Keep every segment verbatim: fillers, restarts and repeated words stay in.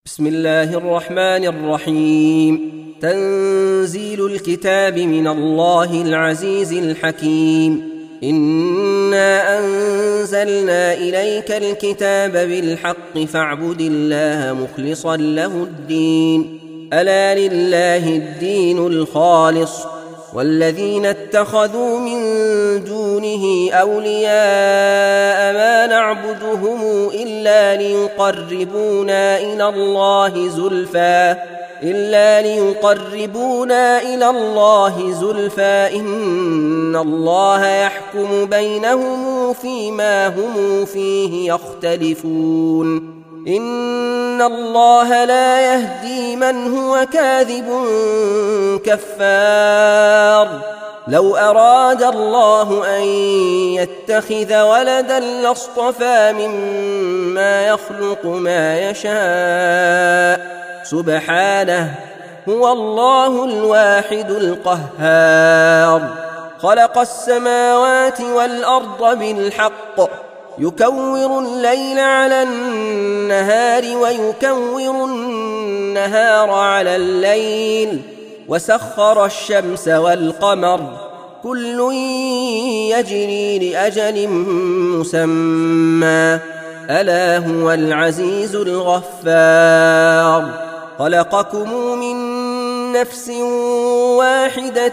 بسم الله الرحمن الرحيم. تنزيل الكتاب من الله العزيز الحكيم. إنا أنزلنا إليك الكتاب بالحق فاعبد الله مخلصا له الدين. ألا لله الدين الخالص والذين اتخذوا من دونه أولياء ما نعبدهم إلا ليقربونا إلى الله زلفى إلا ليقربونا إلى الله زلفى إن الله يحكم بينهم فيما هم فيه يختلفون. إن الله لا يهدي من هو كاذب كفار. لو أراد الله أن يتخذ ولدا لاصطفى مما يخلق ما يشاء سبحانه هو الله الواحد القهار. خلق السماوات والأرض بالحق يكور الليل على النهار ويكور النهار على الليل وسخر الشمس والقمر كل يجري لأجل مسمى ألا هو العزيز الغفار. خلقكم من نفس واحدة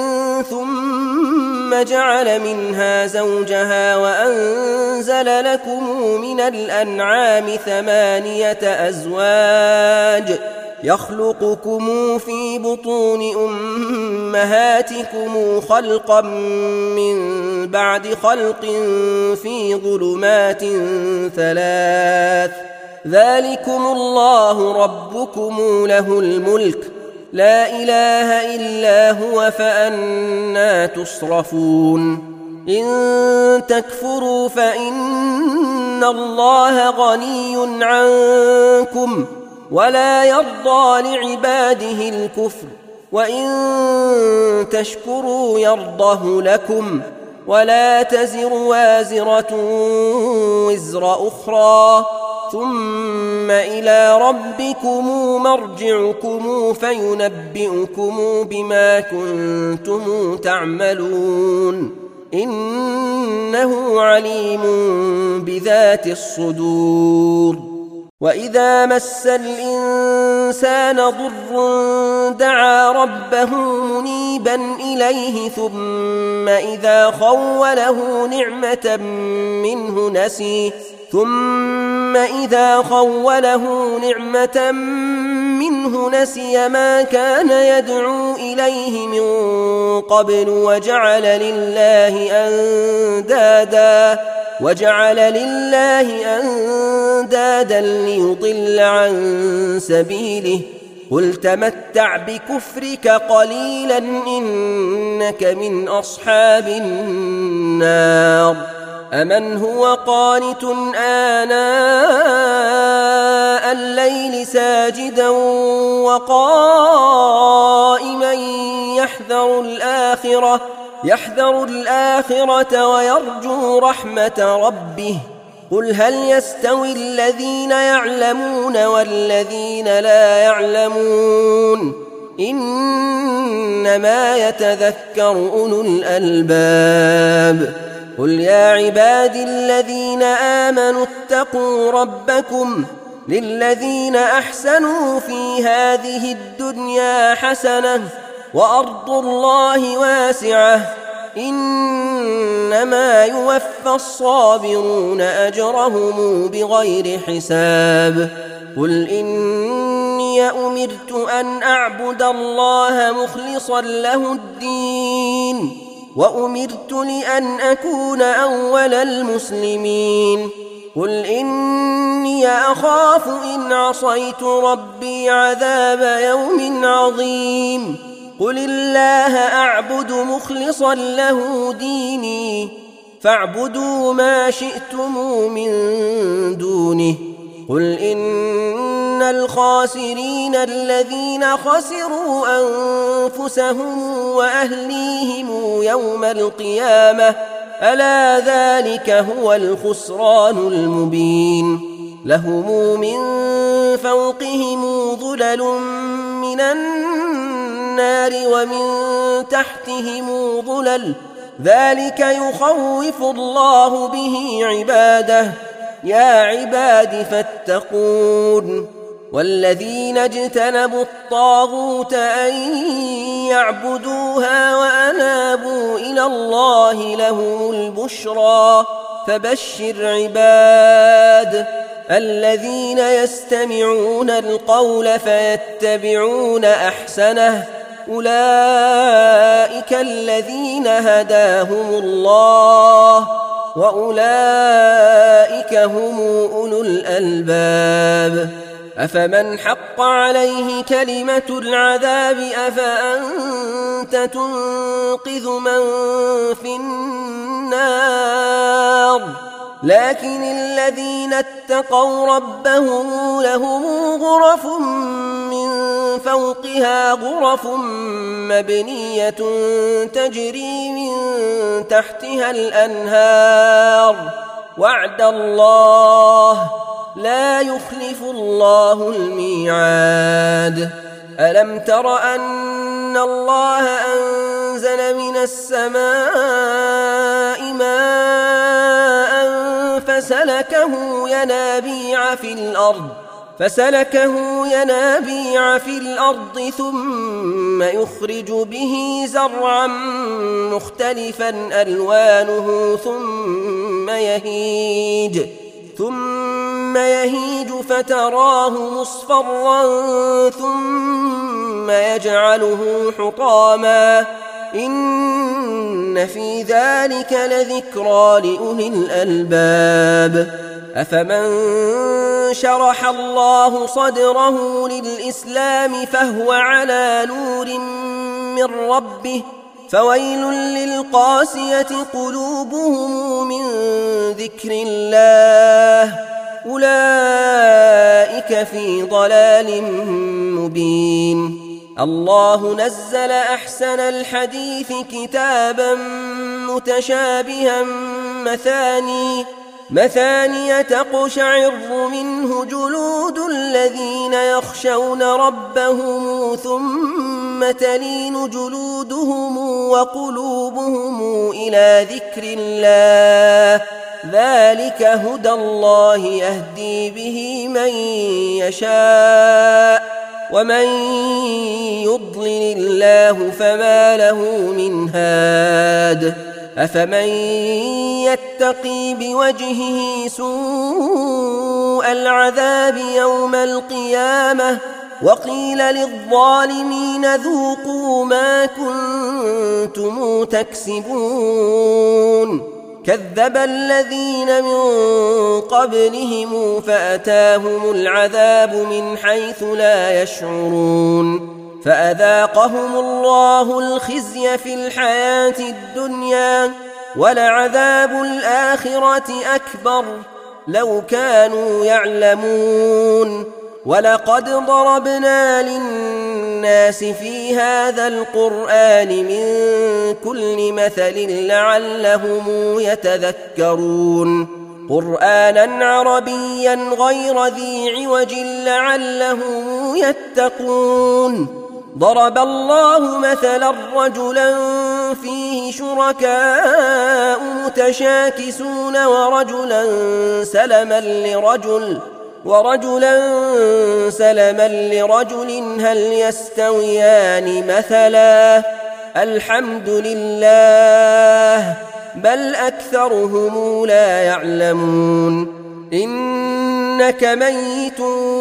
ثم جعل منها زوجها وأنزل لكم من الأنعام ثمانية أزواج يخلقكم في بطون أمهاتكم خلقا من بعد خلق في ظلمات ثلاث ذلكم الله ربكم له الملك لا إله إلا هو فأنى تصرفون. إن تكفروا فإن الله غني عنكم ولا يرضى لعباده الكفر وإن تشكروا يرضه لكم ولا تزر وازرة وزر أخرى ثم إلى ربكم مرجعكم فينبئكم بما كنتم تعملون إنه عليم بذات الصدور. وإذا مس الإنسان ضر دعا ربه منيبا إليه ثم إذا خوله نعمة منه نسي ثم إذا خوله نعمة منه نسي ما كان يدعو إليه من قبل وجعل لله أندادا وجعل لله أندادا ليضل عن سبيله قل تمتع بكفرك قليلا إنك من أصحاب النار. أمن هو قانت آناء الليل ساجدا وقائما يحذر الآخرة يحذر الآخرة ويرجو رحمة ربه قل هل يستوي الذين يعلمون والذين لا يعلمون إنما يتذكر أولو الألباب. قل يا عبادي الذين آمنوا اتقوا ربكم للذين أحسنوا في هذه الدنيا حسنة وأرض الله واسعة إنما يوفى الصابرون أجرهم بغير حساب. قل إني أمرت أن أعبد الله مخلصا له الدين وأمرت لأن أكون أول المسلمين. قل إني أخاف إن عصيت ربي عذاب يوم عظيم. قل الله أعبد مخلصا له ديني فاعبدوا ما شئتم من دونه. قل إن الخاسرين الذين خسروا أنفسهم وأهليهم يوم القيامة ألا ذلك هو الخسران المبين. لهم من فوقهم ظلل من النار ومن تحتهم ظلل ذلك يخوف الله به عباده يا عباد فاتقون والذين اجتنبوا الطاغوت أن يعبدوها وأنابوا إلى الله لهم البشرى فبشر عباد الذين يستمعون القول فيتبعون أحسنه أولئك الذين هداهم الله وأولئك هم أولو الألباب أفمن حق عليه كلمة العذاب أفأنت تنقذ من في النار لكن الذين اتقوا ربهم لهم غرف من فوقها غرف مبنية تجري من تحتها الأنهار وعد الله لا يخلف الله الميعاد ألم تر أن الله أنزل من السماء ماء فسلكه ينابيع في الأرض فسلكه ينابيع في الأرض ثم يخرج به زرعا مختلفا ألوانه ثم يهيج ثم يهيج فتراه مصفرا ثم يجعله حطاما إن في ذلك لذكرى لأولي الألباب أفمن شرح الله صدره للإسلام فهو على نور من ربه فويل للقاسية قلوبهم من ذكر الله أولئك في ضلال مبين الله نزل أحسن الحديث كتابا متشابها مثاني مثانية تقشعر منه جلود الذين يخشون ربهم ثم تلين جلودهم وقلوبهم إلى ذكر الله ذلك هدى الله يهدي به من يشاء ومن يضلل الله فما له من هاد أفمن يتقي بوجهه سوء العذاب يوم القيامة وقيل للظالمين ذوقوا ما كنتم تكسبون كذب الذين من قبلهم فأتاهم العذاب من حيث لا يشعرون فأذاقهم الله الخزي في الحياة الدنيا ولعذاب الآخرة أكبر لو كانوا يعلمون ولقد ضربنا للناس في هذا القرآن من كل مثل لعلهم يتذكرون قرآنا عربيا غير ذي عوج لعلهم يتقون ضرب الله مثلا رجلا فيه شركاء متشاكسون ورجلا سلما لرجل ورجلا سلما لرجل هل يستويان مثلا الحمد لله بل أكثرهم لا يعلمون إنك ميت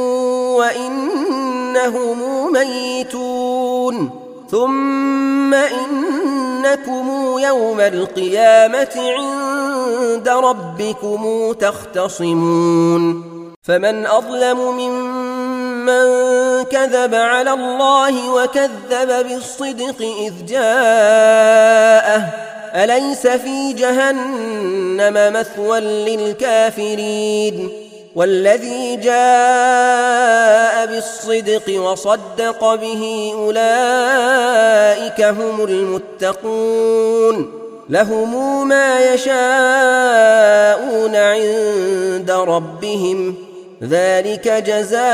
وإنهم ميتون ثم إنكم يوم القيامة عند ربكم تختصمون فمن أظلم ممن كذب على الله وكذب بالصدق إذ جاءه أليس في جهنم مثوى للكافرين والذي جاء بالصدق وصدق به أولئك هم المتقون لهم ما يشاءون عند ربهم ذلك جزاء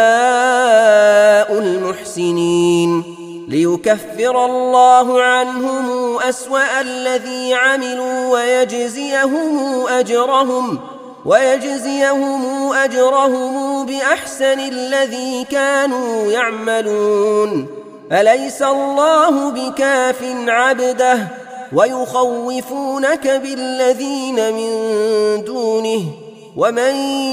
المحسنين ليكفر الله عنهم أسوأ الذي عملوا ويجزيهم أجرهم ويجزيهم أجرهم بأحسن الذي كانوا يعملون أليس الله بكاف عبده ويخوفونك بالذين من دونه ومن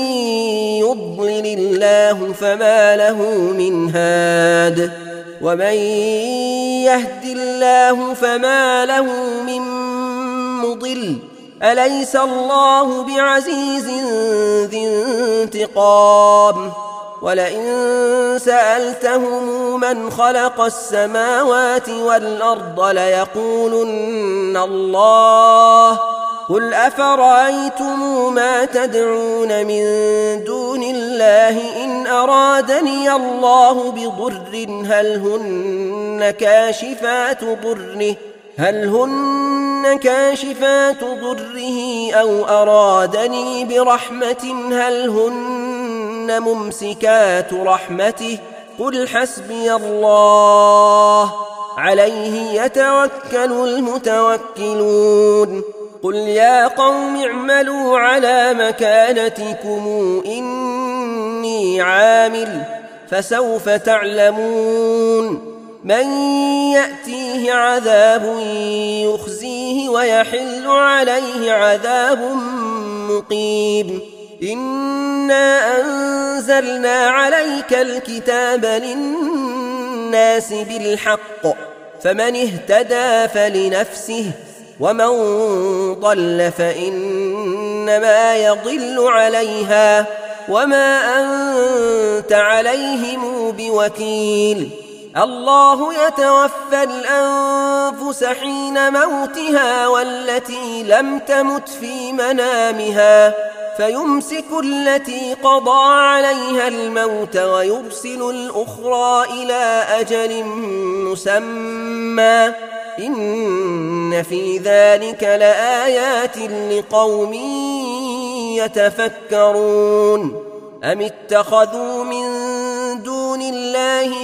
يضلل الله فما له من هاد ومن يهد الله فما له من مضل أليس الله بعزيز ذي انتقام ولئن سألتهم من خلق السماوات والأرض ليقولن الله قل أفرأيتم ما تدعون من دون الله إن أرادني الله بضر هل هن كاشفات ضره هل هن كاشفات ضره أو أرادني برحمة هل هن ممسكات رحمته قل حسبي الله عليه يتوكل المتوكلون قل يا قوم اعملوا على مكانتكم إني عامل فسوف تعلمون من يأتيه عذاب يخزيه ويحل عليه عذاب مقيم إنا أنزلنا عليك الكتاب للناس بالحق فمن اهتدى فلنفسه ومن ضل فإنما يضل عليها وما أنت عليهم بوكيل الله يتوفى الأنفس حين موتها والتي لم تمت في منامها فيمسك التي قضى عليها الموت ويرسل الأخرى إلى أجل مسمى إن في ذلك لآيات لقوم يتفكرون أم اتخذوا من دون الله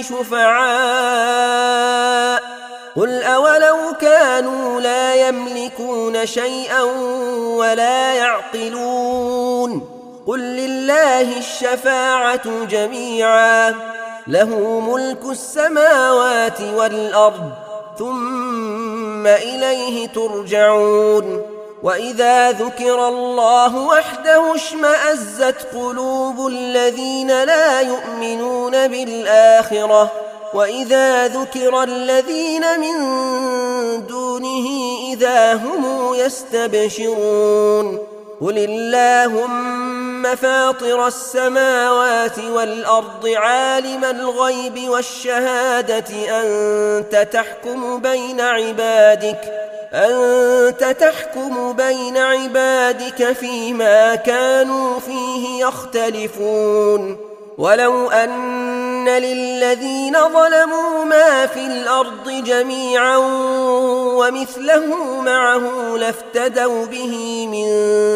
شفعاء قل أولو كانوا لا يملكون شيئا ولا يعقلون قل لله الشفاعة جميعا له ملك السماوات والأرض ثم إليه ترجعون وإذا ذكر الله وحده اشمأزت قلوب الذين لا يؤمنون بالآخرة وإذا ذكر الذين من دونه إذا هم يستبشرون قل اللهم فاطر السماوات والأرض عالم الغيب والشهادة أنت تحكم بين عبادك أنت تحكم بين عبادك فيما كانوا فيه يختلفون ولو أن للذين ظلموا ما في الأرض جميعا ومثله معه لافتدوا به من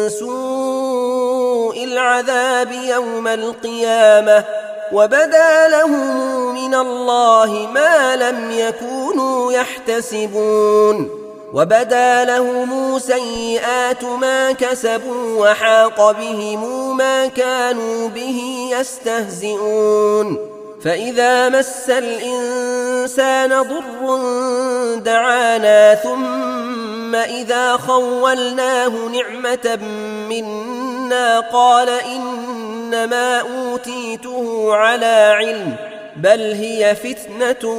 سوء العذاب يوم القيامة وبدا لهم من الله ما لم يكونوا يحتسبون وبدا لهم سيئات ما كسبوا وحاق بهم ما كانوا به يستهزئون فإذا مس الإنسان ضر دعانا ثم إذا خولناه نعمة منا قال إنما أوتيته على علم بل هي فتنة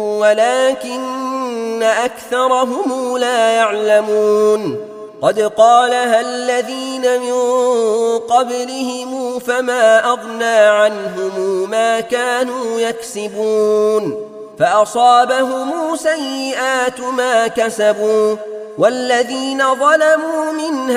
ولكن أكثرهم لا يعلمون قد قالها الذين من قبلهم فما أغنى عنهم ما كانوا يكسبون فأصابهم سيئات ما كسبوا والذين ظلموا من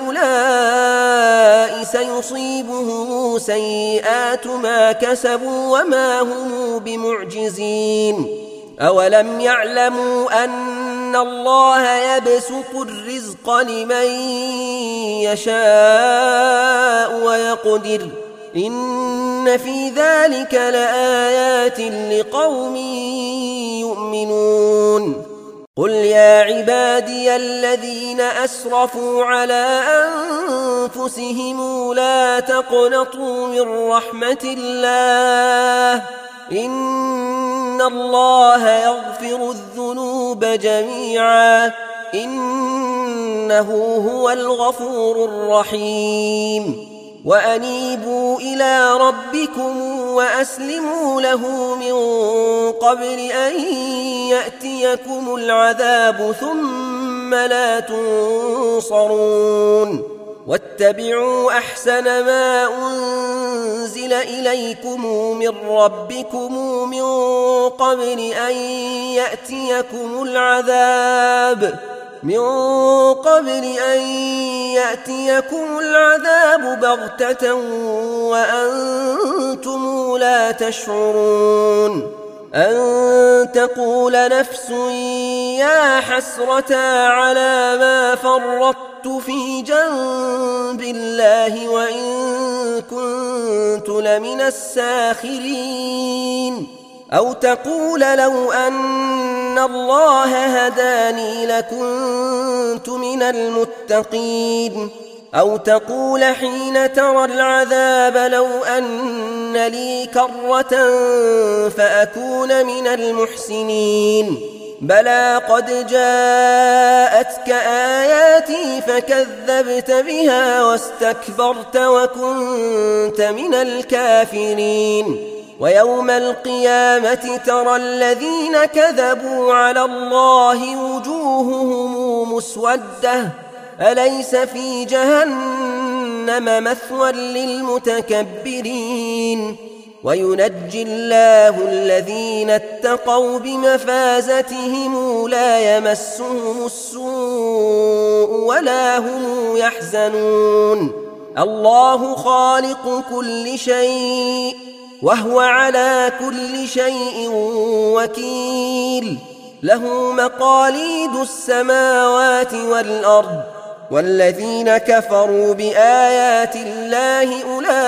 هؤلاء سيصيبهم سيئات ما كسبوا وما هم بمعجزين أولم يعلموا أن الله يبسط الرزق لمن يشاء ويقدر إن في ذلك لآيات لقوم يؤمنون قل يا عبادي الذين أسرفوا على أنفسهم لا تقنطوا من رحمة الله إن الله يغفر الذنوب جميعا إنه هو الغفور الرحيم وأنيبوا إلى ربكم وأسلموا له من قبل أن يأتيكم العذاب ثم لا تنصرون واتبعوا أحسن ما أنزل إليكم من ربكم من قبل أن يأتيكم العذاب من قبل أن يأتيكم العذاب بغتة وأنتم لا تشعرون أن تقول نفس يا حسرة على ما فرطت في جنب الله وإن كنت لمن الساخرين أو تقول لو أن الله هداني لكنت من المتقين أو تقول حين ترى العذاب لو أن لي كرة فأكون من المحسنين بلى قد جاءتك آياتي فكذبت بها واستكبرت وكنت من الكافرين ويوم القيامة ترى الذين كذبوا على الله وجوههم مسودة أليس في جهنم مثوى للمتكبرين وينجي الله الذين اتقوا بمفازتهم لا يمسهم السوء ولا هم يحزنون الله خالق كل شيء وهو على كل شيء وكيل له مقاليد السماوات والأرض والذين كفروا بآيات الله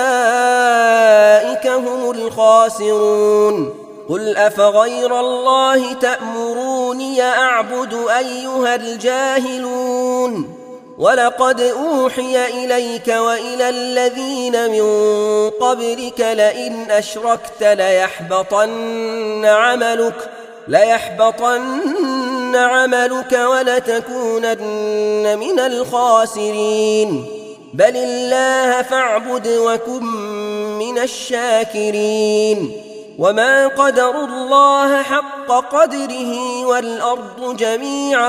أولئك هم الخاسرون قل أفغير الله تأمروني أعبد أيها الجاهلون ولقد أوحي إليك وإلى الذين من قبلك لئن أشركت ليحبطن عملك ليحبطن عملك ولتكونن من الخاسرين بل الله فاعبد وكن من الشاكرين وما قدروا الله حق قدره والأرض جميعا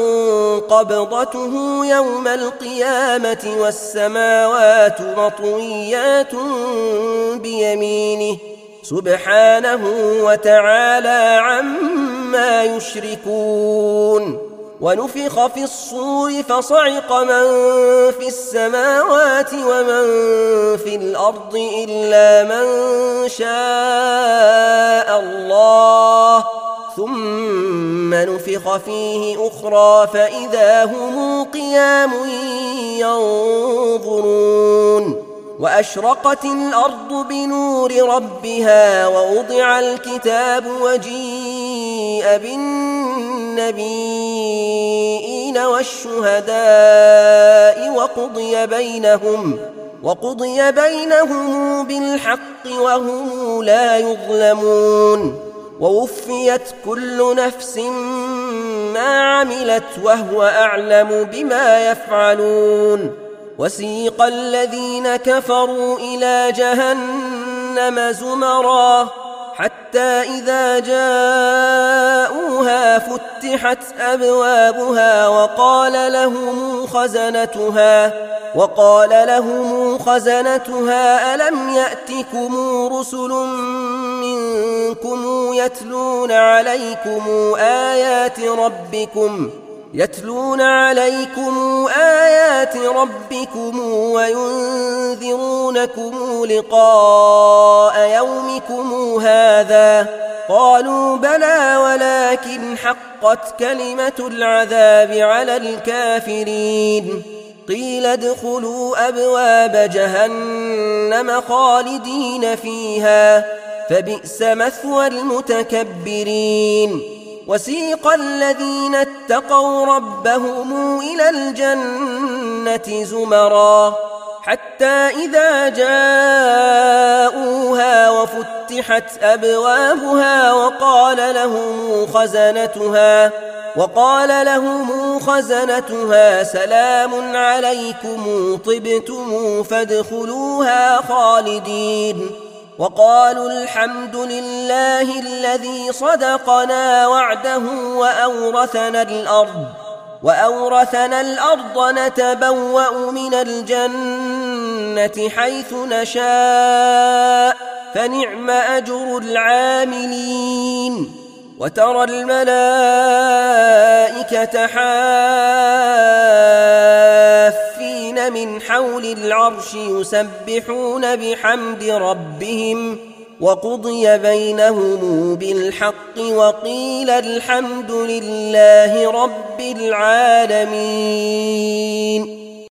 قبضته يوم القيامة والسماوات مطويات بيمينه سبحانه وتعالى عما يشركون ونفخ في الصور فصعق من في السماوات ومن في الأرض إلا من شاء الله ثم نفخ فيه أخرى فإذا هم قيام ينظرون وأشرقت الأرض بنور ربها ووضع الكتاب وجيء بالنبيين والشهداء وقضي بينهم وقضي بينهم بالحق وهم لا يظلمون ووفيت كل نفس ما عملت وهو أعلم بما يفعلون وسيق الذين كفروا إلى جهنم زمرا حتى إذا جاءوها فتحت أبوابها وقال لهم خزنتها وقال لهم خزنتها ألم يأتكم رسل منكم يتلون عليكم آيات ربكم يتلون عليكم آيات ربكم وينذرونكم لقاء يومكم هذا قالوا بلى ولكن حقت كلمة العذاب على الكافرين قيل ادخلوا أبواب جهنم خالدين فيها فبئس مثوى المتكبرين وسيق الذين اتقوا ربهم إلى الجنة زمرا حتى إذا جاءوها وفتحت أبوابها وقال لهم خزنتها وقال لهم خزنتها سلام عليكم طبتم فادخلوها خالدين وقالوا الحمد لله الذي صدقنا وعده وأورثنا الأرض وأورثنا الأرض نتبوأ من الجنة حيث نشاء فنعم أجر العاملين وترى الملائكة حافين من حول العرش يسبحون بحمد ربهم وقضي بينهم بالحق وقيل الحمد لله رب العالمين.